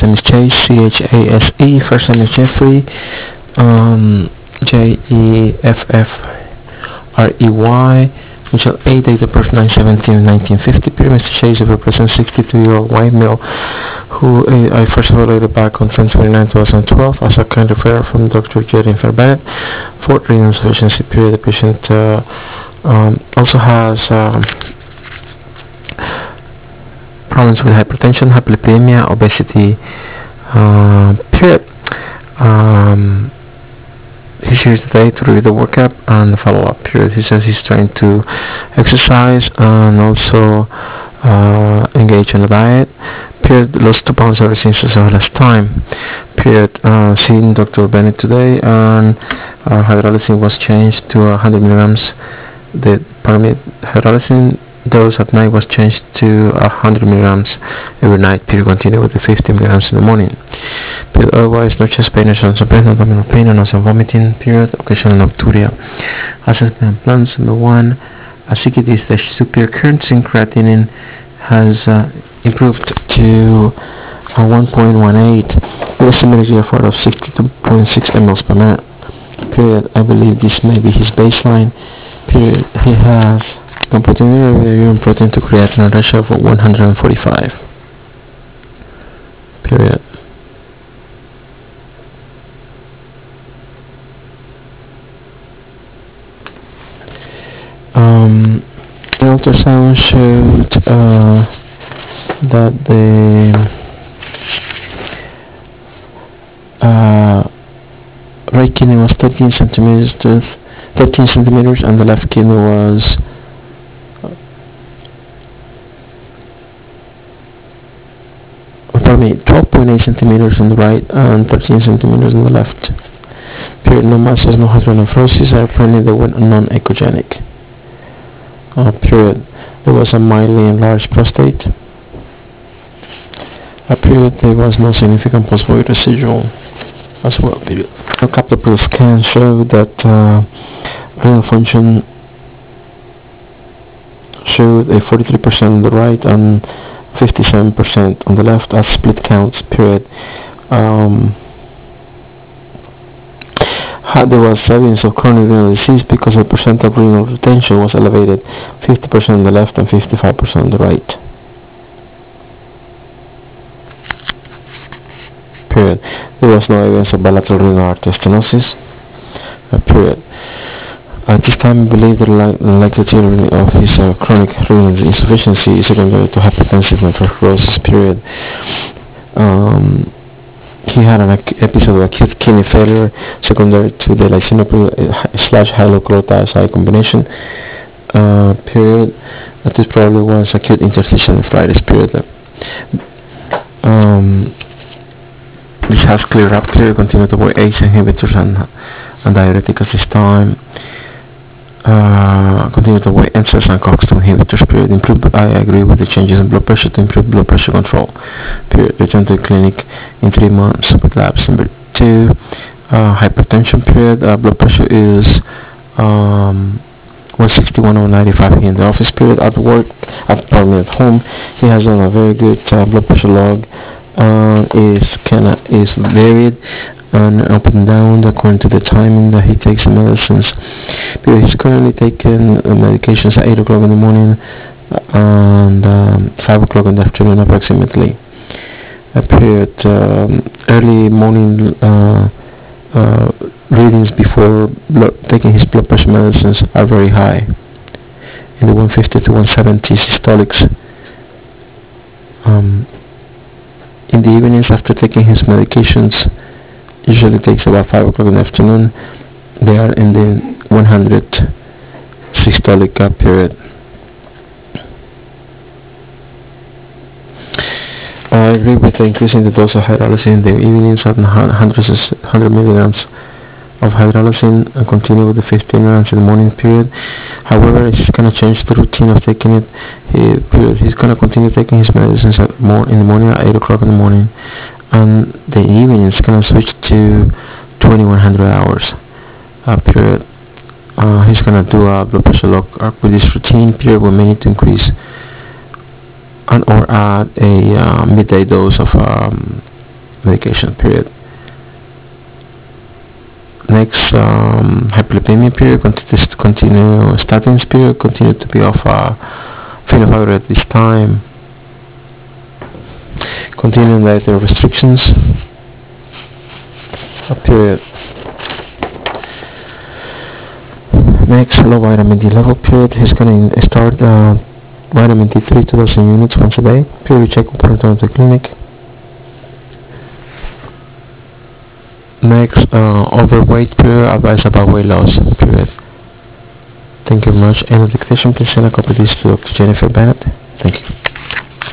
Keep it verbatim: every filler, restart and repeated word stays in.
last name is Chase, C H A S E. First name is Jeffrey, um, J E F F R E Y. Initial A, date of birth nine seventeen nineteen fifty. Period. Mister Chase represents sixty-two-year-old white male who uh, I first evaluated back on ten twenty-nine twenty twelve as a kind referral from Doctor Jerry Fairbairn for renal insufficiency. Period. The patient uh, um, also has um, problems with hypertension, hyperlipidemia, obesity. Uh, period. Um, He's here today to review the workup and the follow-up period. He says he's trying to exercise and also uh, engage in a diet. Period. Lost two pounds ever since the last time. Period. Uh, seeing Doctor Bennett today, and uh, hydralazine was changed to one hundred milligrams. The permit hydralazine dose at night was changed to one hundred milligrams every night. Period. Continue with the fifty milligrams in the morning. Period. Otherwise, no chest pain, no shoulders of pain, no abdominal pain, no nausea, vomiting. Period. Occasional nocturia. Assessment plans. Number one, a C K T stage two. Period. Current zinc creatinine has uh, improved to uh, one point one eight with estimated G F R of sixty-two point six milliliters per minute. Period. I believe this may be his baseline. Period. He has proteinuria with a urine protein to creatinine ratio of one hundred forty-five. Period. Um, the ultrasound showed uh, that the uh, right kidney was thirteen centimeters to thirteen centimeters, and the left kidney was pardon me, twelve point eight centimeters on the right and thirteen centimeters on the left. Period. No masses, no hydronephrosis. Apparently they were non-echogenic. Uh, period. There was a mildly enlarged prostate. A period. There was no significant post-void residual as well. Period. A couple of scans showed that uh, renal function showed a forty-three percent on the right and fifty-seven percent on the left as split counts. Period. Um, Had there was evidence of chronic renal disease because the percent of renal retention was elevated, fifty percent on the left and fifty-five percent on the right. Period. There was no evidence of bilateral renal artery stenosis. Uh, period. At this time, I believe the li- likely of his uh, chronic renal insufficiency is secondary to hypertensive nephrocalcinosis. Period. Um, He had an ac- episode of acute kidney failure secondary to the lisinopril slash hydrochlorothiazide combination. Uh, period. That is probably was acute interstitial nephritis. Period. Um, this has cleared up. Period. Continue to avoid A C E inhibitors and, and diuretics at this time. Uh, continue to avoid N SAIDs and COX two inhibitors. Period. Improve. I agree with the changes in blood pressure to improve blood pressure control. Period. Return to the clinic in three months with labs. Number two, uh, hypertension. Period. Uh, blood pressure is um, one sixty-one over ninety-five here in the office. Period. At work, at pardon, at home, he has done a very good uh, blood pressure log. Uh, is kind of is varied and up and down according to the timing that he takes the medicines. Because he's currently taking uh, medications at eight o'clock in the morning and um, five o'clock in the afternoon approximately. A period. Um, early morning uh, uh, readings before blood, taking his blood pressure medicines are very high, in the one fifty to one seventy systolics. Um, in the evenings after taking his medications, usually takes about five o'clock in the afternoon, they are in the one hundred systolic uh, period. I agree with increasing the dose of hydralazine in the evenings at one hundred milligrams of hydralazine and continue with the fifty milligrams in the morning period. However, he's going to change the routine of taking it. He, period. He's going to continue taking his medicines at more in the morning at eight o'clock in the morning, and the evening is going to switch to twenty-one hundred hours uh, period. Uh, he's going to do a blood pressure log uh, with this routine period. We may need to increase and or add a uh, midday dose of um, medication period. Next, um, hyperlipemia period, continues to continue, statins period, continue to be off uh, phenylphthaleate at this time, continuing dietary restrictions, a period. Next, low vitamin D level period, he's going to start uh, vitamin D three two thousand units once a day, period check upon return to the clinic. Next, uh, overweight period, advice about weight loss period. Thank you very much. Any dictation, please send a copy of this to Doctor Jennifer Bennett. Thank you.